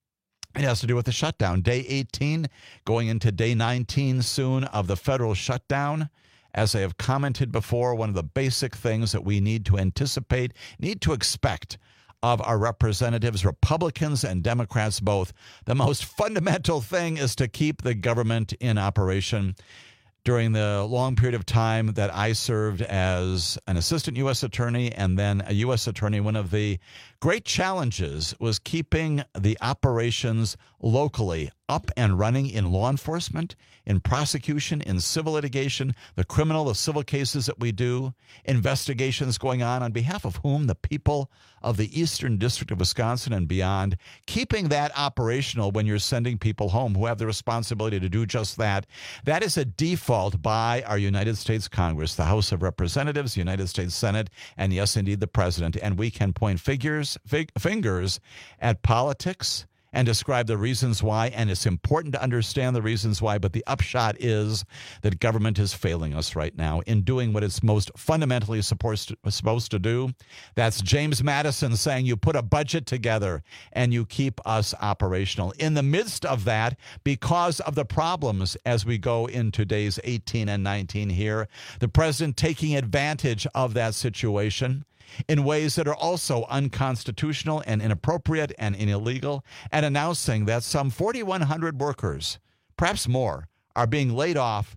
it has to do with the shutdown. Day eighteen, going into day nineteen soon of the federal shutdown. As I have commented before, one of the basic things that we need to anticipate, need to expect of our representatives, Republicans and Democrats both, the most fundamental thing is to keep the government in operation. During the long period of time that I served as an assistant U S attorney and then a U S attorney, one of the great challenges was keeping the operations locally up and running in law enforcement, in prosecution, in civil litigation, the criminal, the civil cases that we do, investigations going on on behalf of whom? The people of the Eastern District of Wisconsin and beyond. Keeping that operational when you're sending people home who have the responsibility to do just that, that is a default by our United States Congress, the House of Representatives, the United States Senate, and yes, indeed, the President. And we can point figures, fig, fingers at politics and describe the reasons why, and it's important to understand the reasons why, but the upshot is that government is failing us right now in doing what it's most fundamentally supposed to, supposed to do. That's James Madison saying you put a budget together and you keep us operational. In the midst of that, because of the problems as we go into days eighteen and nineteen here, the president taking advantage of that situation in ways that are also unconstitutional and inappropriate and illegal, and announcing that some forty-one hundred workers, perhaps more, are being laid off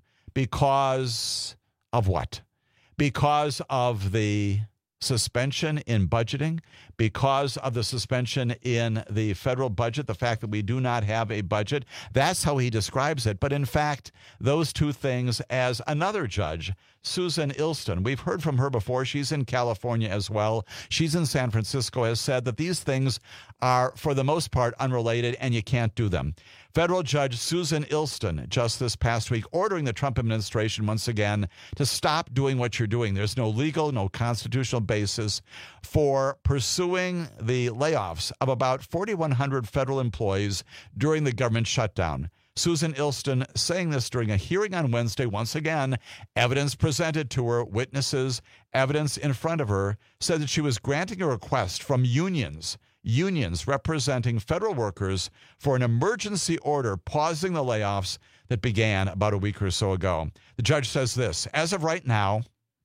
because of what? Because of the suspension in budgeting, because of the suspension in the federal budget, the fact that we do not have a budget. That's how he describes it. But in fact, those two things, as another judge, Susan Ilston, we've heard from her before. She's in California as well. She's in San Francisco, has said that these things are, for the most part, unrelated and you can't do them. Federal Judge Susan Ilston, just this past week, ordering the Trump administration once again to stop doing what you're doing. There's no legal, no constitutional basis for pursuing the layoffs of about forty-one hundred federal employees during the government shutdown. Susan Ilston saying this during a hearing on Wednesday. Once again, evidence presented to her, witnesses, evidence in front of her, said that she was granting a request from unions, unions representing federal workers for an emergency order pausing the layoffs that began about a week or so ago. The judge says this: as of right now,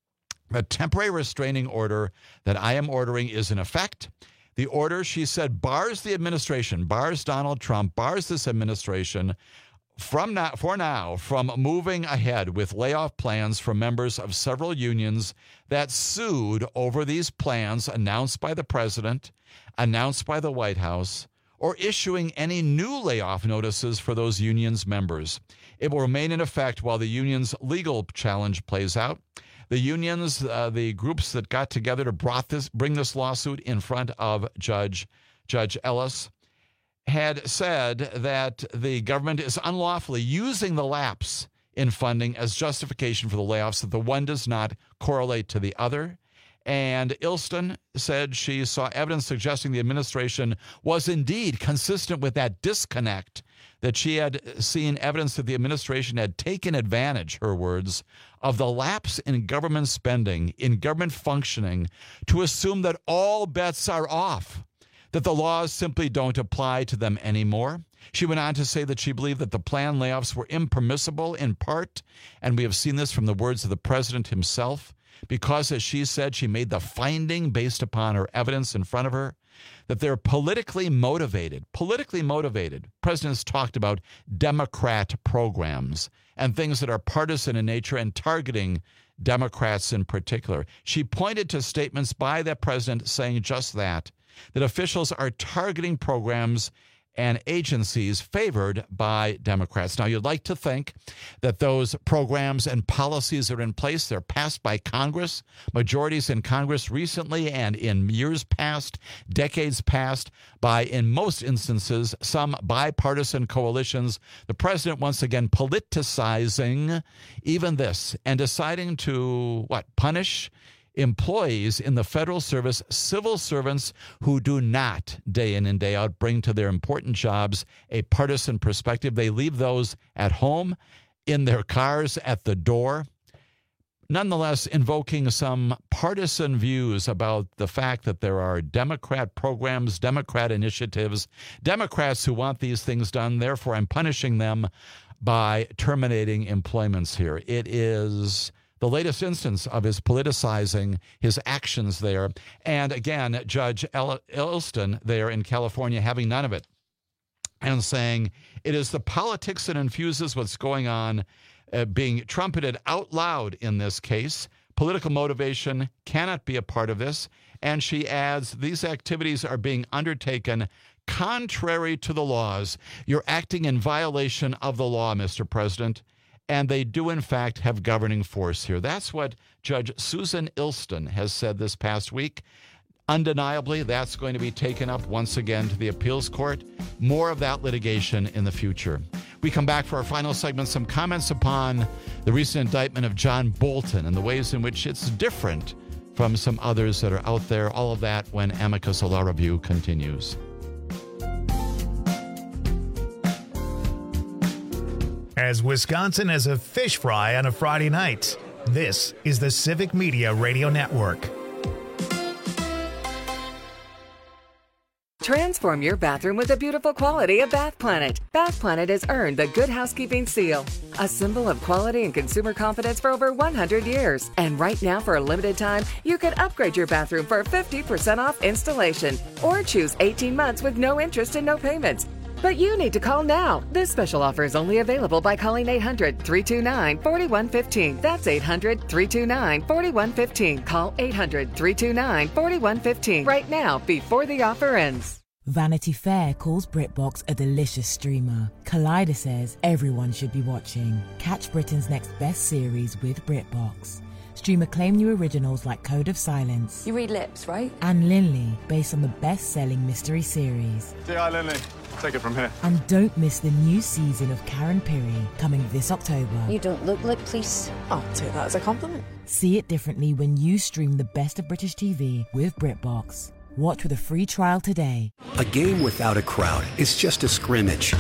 the temporary restraining order that I am ordering is in effect. The order, she said, bars the administration, bars Donald Trump, bars this administration from now, for now from moving ahead with layoff plans for members of several unions that sued over these plans announced by the president, announced by the White House, or issuing any new layoff notices for those unions' members. It will remain in effect while the union's legal challenge plays out. The unions, uh, the groups that got together to brought this, bring this lawsuit in front of Judge Judge Ellis, had said that the government is unlawfully using the lapse in funding as justification for the layoffs, that the one does not correlate to the other. And Ilston said she saw evidence suggesting the administration was indeed consistent with that disconnect, that she had seen evidence that the administration had taken advantage, her words, of the lapse in government spending, in government functioning, to assume that all bets are off, that the laws simply don't apply to them anymore. She went on to say that she believed that the planned layoffs were impermissible in part, and we have seen this from the words of the president himself, because, as she said, she made the finding based upon her evidence in front of her that they're politically motivated. Politically motivated. Presidents talked about Democrat programs and things that are partisan in nature and targeting Democrats in particular. She pointed to statements by the president saying just that, that officials are targeting programs and agencies favored by Democrats. Now, you'd like to think that those programs and policies are in place. They're passed by Congress, majorities in Congress recently and in years past, decades past, by, in most instances, some bipartisan coalitions. The president, once again, politicizing even this and deciding to, what, punish employees in the federal service, civil servants who do not, day in and day out, bring to their important jobs a partisan perspective. They leave those at home, in their cars, at the door. Nonetheless, invoking some partisan views about the fact that there are Democrat programs, Democrat initiatives, Democrats who want these things done. Therefore, I'm punishing them by terminating employments here. It is the latest instance of his politicizing his actions there. And again, Judge Ilston there in California having none of it and saying it is the politics that infuses what's going on uh, being trumpeted out loud in this case. Political motivation cannot be a part of this. And she adds, these activities are being undertaken contrary to the laws. You're acting in violation of the law, Mister President. And they do, in fact, have governing force here. That's what Judge Susan Ilston has said this past week. Undeniably, that's going to be taken up once again to the appeals court. More of that litigation in the future. We come back for our final segment, some comments upon the recent indictment of John Bolton and the ways in which it's different from some others that are out there. All of that when Amicus Law Review continues. As Wisconsin has a fish fry on a Friday night, this is the Civic Media Radio Network. Transform your bathroom with the beautiful quality of Bath Planet. Bath Planet has earned the Good Housekeeping seal, a symbol of quality and consumer confidence for over one hundred years. And right now, for a limited time, you can upgrade your bathroom for fifty percent off installation or choose eighteen months with no interest and no payments. But you need to call now. This special offer is only available by calling eight hundred, three two nine, four one one five. That's eight hundred, three two nine, four one one five. Call eight hundred, three two nine, four one one five right now before the offer ends. Vanity Fair calls BritBox a delicious streamer. Collider says everyone should be watching. Catch Britain's next best series with BritBox. Stream acclaimed new originals like Code of Silence. You read lips, right? And Linley, based on the best-selling mystery series. Say hi, Linley. Take it from here. And don't miss the new season of Karen Piri, coming this October. You don't look like police. I'll take that as a compliment. See it differently when you stream the best of British T V with BritBox. Watch with a free trial today. A game without a crowd is just a scrimmage.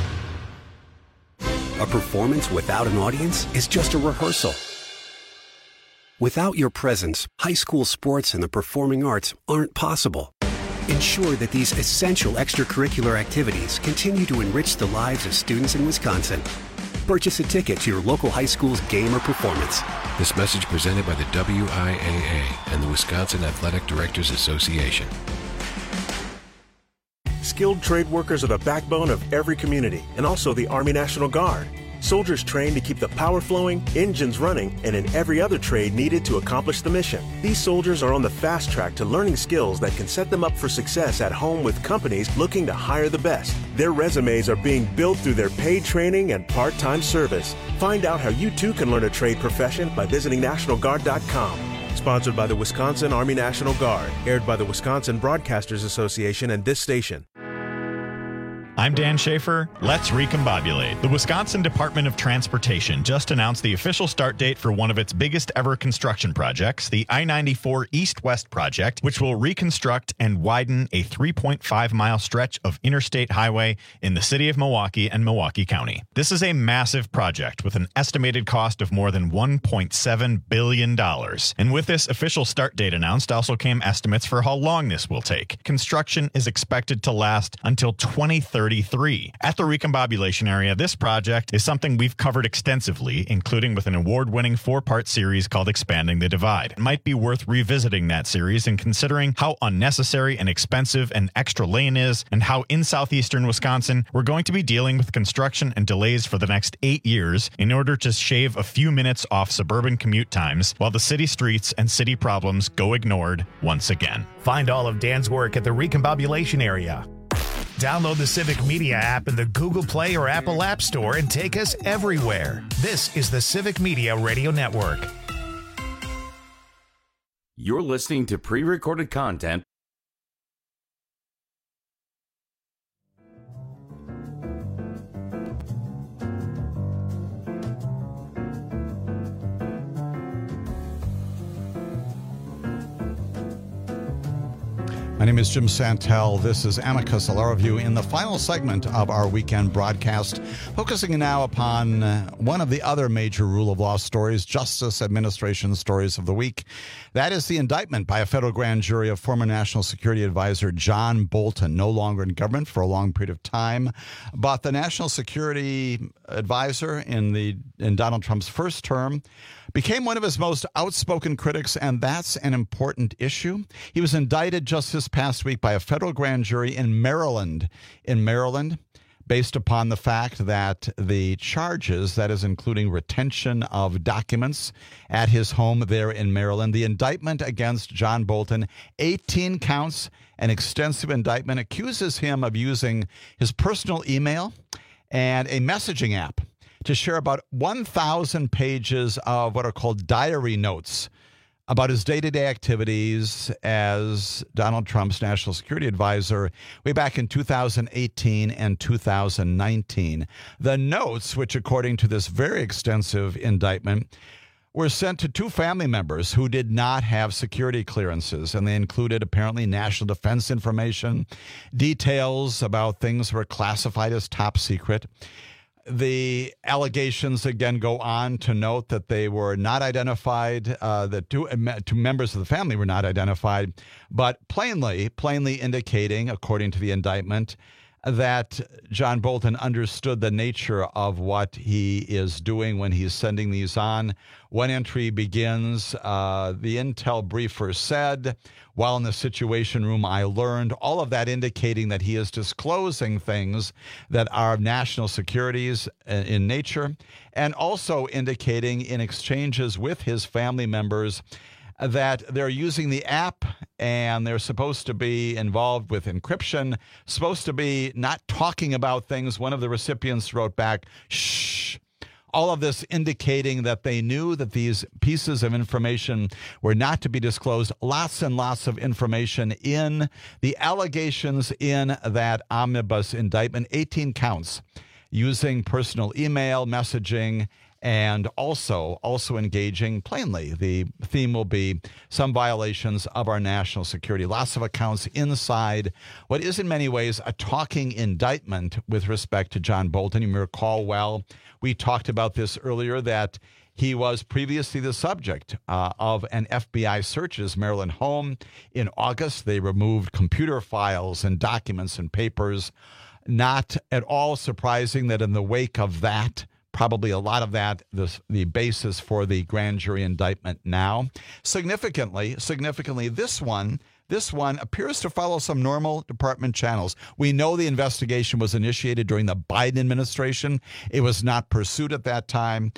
A performance without an audience is just a rehearsal. Without your presence, high school sports and the performing arts aren't possible. Ensure that these essential extracurricular activities continue to enrich the lives of students in Wisconsin. Purchase a ticket to your local high school's game or performance. This message presented by the W I A A and the Wisconsin Athletic Directors Association. Skilled trade workers are the backbone of every community, and also the Army National Guard. Soldiers trained to keep the power flowing, engines running, and in every other trade needed to accomplish the mission. These soldiers are on the fast track to learning skills that can set them up for success at home with companies looking to hire the best. Their resumes are being built through their paid training and part-time service. Find out how you too can learn a trade profession by visiting National Guard dot com. Sponsored by the Wisconsin Army National Guard. Aired by the Wisconsin Broadcasters Association and this station. I'm Dan Schaefer. Let's recombobulate. The Wisconsin Department of Transportation just announced the official start date for one of its biggest ever construction projects, the I ninety-four East-West project, which will reconstruct and widen a three point five mile stretch of interstate highway in the city of Milwaukee and Milwaukee County. This is a massive project with an estimated cost of more than one point seven billion dollars. And with this official start date announced also came estimates for how long this will take. Construction is expected to last until twenty thirty-three. At the recombobulation area, this project is something we've covered extensively, including with an award-winning four-part series called Expanding the Divide. It might be worth revisiting that series and considering how unnecessary and expensive an extra lane is, and how in southeastern Wisconsin we're going to be dealing with construction and delays for the next eight years in order to shave a few minutes off suburban commute times while the city streets and city problems go ignored once again. Find all of Dan's work at the recombobulation area. Download the Civic Media app in the Google Play or Apple App Store and take us everywhere. This is the Civic Media Radio Network. You're listening to pre-recorded content. My name is Jim Santel. This is Amicus Law Review in the final segment of our weekend broadcast, focusing now upon uh, one of the other major rule of law stories, Justice Administration stories of the week. That is the indictment by a federal grand jury of former National Security Advisor John Bolton, no longer in government for a long period of time, but the National Security Advisor in the in Donald Trump's first term, became one of his most outspoken critics, and that's an important issue. He was indicted just this past week by a federal grand jury in Maryland. In Maryland, based upon the fact that the charges, that is including retention of documents at his home there in Maryland, the indictment against John Bolton, eighteen counts, an extensive indictment, accuses him of using his personal email and a messaging app to share about one thousand pages of what are called diary notes about his day-to-day activities as Donald Trump's national security advisor way back in two thousand eighteen and two thousand nineteen. The notes, which according to this very extensive indictment, were sent to two family members who did not have security clearances, and they included apparently national defense information, details about things that were classified as top secret. The allegations, again, go on to note that they were not identified, uh, the two, two members of the family were not identified, but plainly, plainly indicating, according to the indictment, that John Bolton understood the nature of what he is doing when he's sending these on. One entry begins, uh, the intel briefer said, while in the Situation Room, I learned, all of that indicating that he is disclosing things that are national securities in nature, and also indicating in exchanges with his family members that they're using the app and they're supposed to be involved with encryption, supposed to be not talking about things. One of the recipients wrote back, shh. All of this indicating that they knew that these pieces of information were not to be disclosed. Lots and lots of information in the allegations in that omnibus indictment, eighteen counts, using personal email, messaging, and also also engaging, plainly, the theme will be some violations of our national security. Lots of accounts inside what is in many ways a talking indictment with respect to John Bolton. You may recall well, we talked about this earlier, that he was previously the subject uh, of an F B I search at his Maryland home. In August, they removed computer files and documents and papers. Not at all surprising that in the wake of that, probably a lot of that, the, the basis for the grand jury indictment now. Significantly, significantly, this one, this one appears to follow some normal department channels. We know the investigation was initiated during the Biden administration. It was not pursued at that time.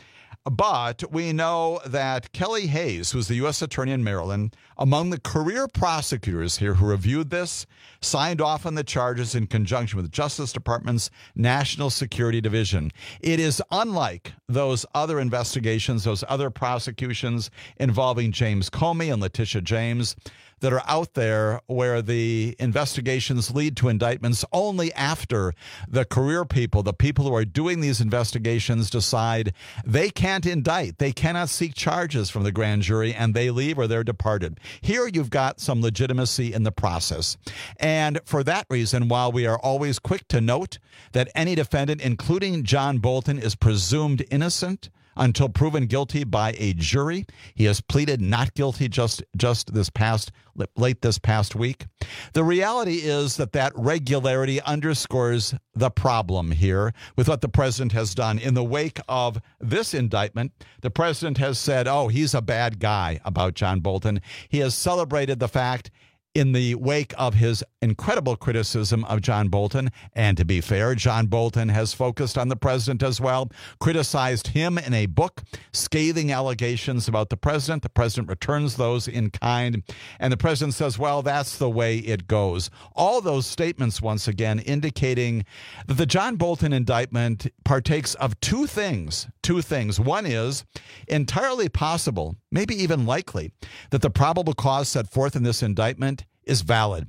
But we know that Kelly Hayes, who's the U S attorney in Maryland, among the career prosecutors here who reviewed this, signed off on the charges in conjunction with the Justice Department's National Security Division. It is unlike those other investigations, those other prosecutions involving James Comey and Letitia James that are out there where the investigations lead to indictments only after the career people, the people who are doing these investigations, decide they can't indict, they cannot seek charges from the grand jury, and they leave or they're departed. Here you've got some legitimacy in the process. And for that reason, while we are always quick to note that any defendant, including John Bolton, is presumed innocent until proven guilty by a jury, he has pleaded not guilty just just this past late this past week. The reality is that that regularity underscores the problem here with what the president has done. In the wake of this indictment, the president has said, oh, he's a bad guy about John Bolton. He has celebrated the fact in the wake of his incredible criticism of John Bolton. And to be fair, John Bolton has focused on the president as well, criticized him in a book, scathing allegations about the president. The president returns those in kind. And the president says, well, that's the way it goes. All those statements, once again, indicating that the John Bolton indictment partakes of two things. Two things. One is entirely possible, maybe even likely, that the probable cause set forth in this indictment is valid.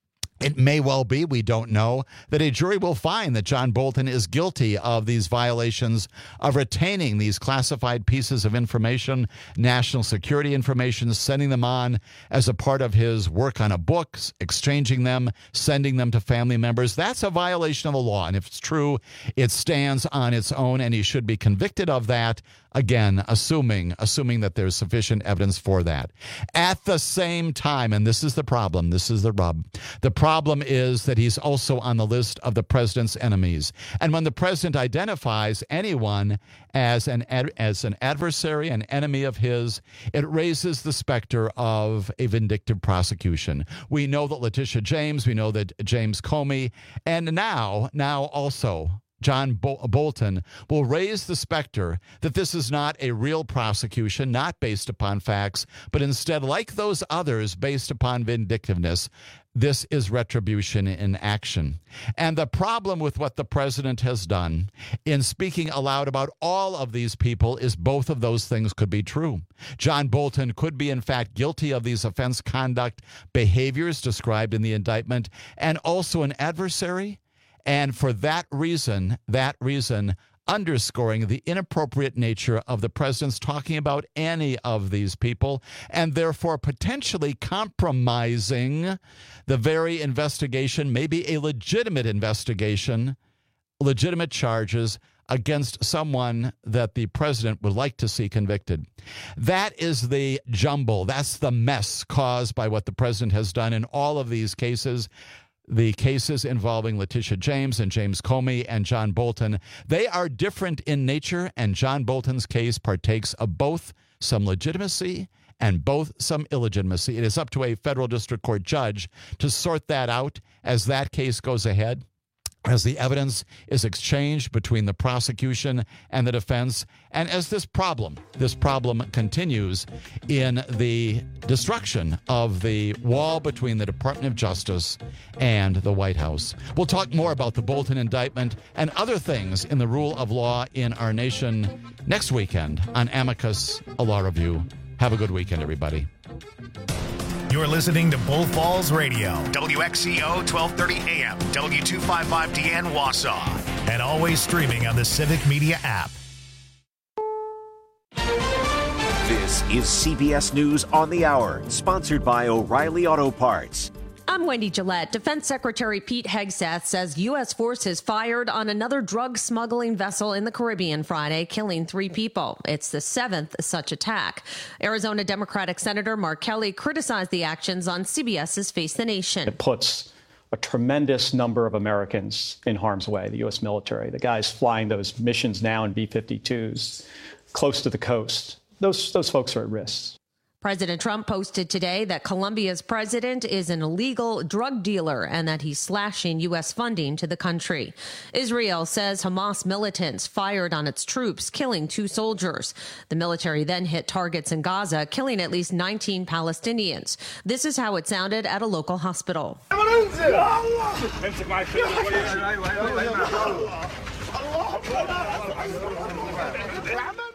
It may well be, we don't know, that a jury will find that John Bolton is guilty of these violations of retaining these classified pieces of information, national security information, sending them on as a part of his work on a book, exchanging them, sending them to family members. That's a violation of the law. And if it's true, it stands on its own, and he should be convicted of that Again, assuming assuming that there's sufficient evidence for that. At the same time, and this is the problem, this is the rub, the problem is that he's also on the list of the president's enemies. And when the president identifies anyone as an ad, as an adversary, an enemy of his, it raises the specter of a vindictive prosecution. We know that Letitia James, we know that James Comey, and now, now also John Bol- Bolton will raise the specter that this is not a real prosecution, not based upon facts, but instead, like those others, based upon vindictiveness. This is retribution in action. And the problem with what the president has done in speaking aloud about all of these people is both of those things could be true. John Bolton could be, in fact, guilty of these offense conduct behaviors described in the indictment, and also an adversary. And for that reason, that reason, underscoring the inappropriate nature of the president's talking about any of these people, and therefore potentially compromising the very investigation, maybe a legitimate investigation, legitimate charges against someone that the president would like to see convicted. That is the jumble. That's the mess caused by what the president has done in all of these cases. The cases involving Letitia James and James Comey and John Bolton, they are different in nature, and John Bolton's case partakes of both some legitimacy and both some illegitimacy. It is up to a federal district court judge to sort that out as that case goes ahead, as the evidence is exchanged between the prosecution and the defense, and as this problem, this problem continues in the destruction of the wall between the Department of Justice and the White House. We'll talk more about the Bolton indictment and other things in the rule of law in our nation next weekend on Amicus, a Law Review. Have a good weekend, everybody. You're listening to Bull Falls Radio, W X C O twelve thirty A M, W two fifty-five D N Wausau, and always streaming on the Civic Media app. This is C B S News on the Hour, sponsored by O'Reilly Auto Parts. I'm Wendy Gillette. Defense Secretary Pete Hegseth says U S forces fired on another drug smuggling vessel in the Caribbean Friday, killing three people. It's the seventh such attack. Arizona Democratic Senator Mark Kelly criticized the actions on CBS's Face the Nation. It puts a tremendous number of Americans in harm's way, the U S military, the guys flying those missions now in B fifty-twos close to the coast. Those, those folks are at risk. President Trump posted today that Colombia's president is an illegal drug dealer and that he's slashing U S funding to the country. Israel says Hamas militants fired on its troops, killing two soldiers. The military then hit targets in Gaza, killing at least nineteen Palestinians. This is how it sounded at a local hospital.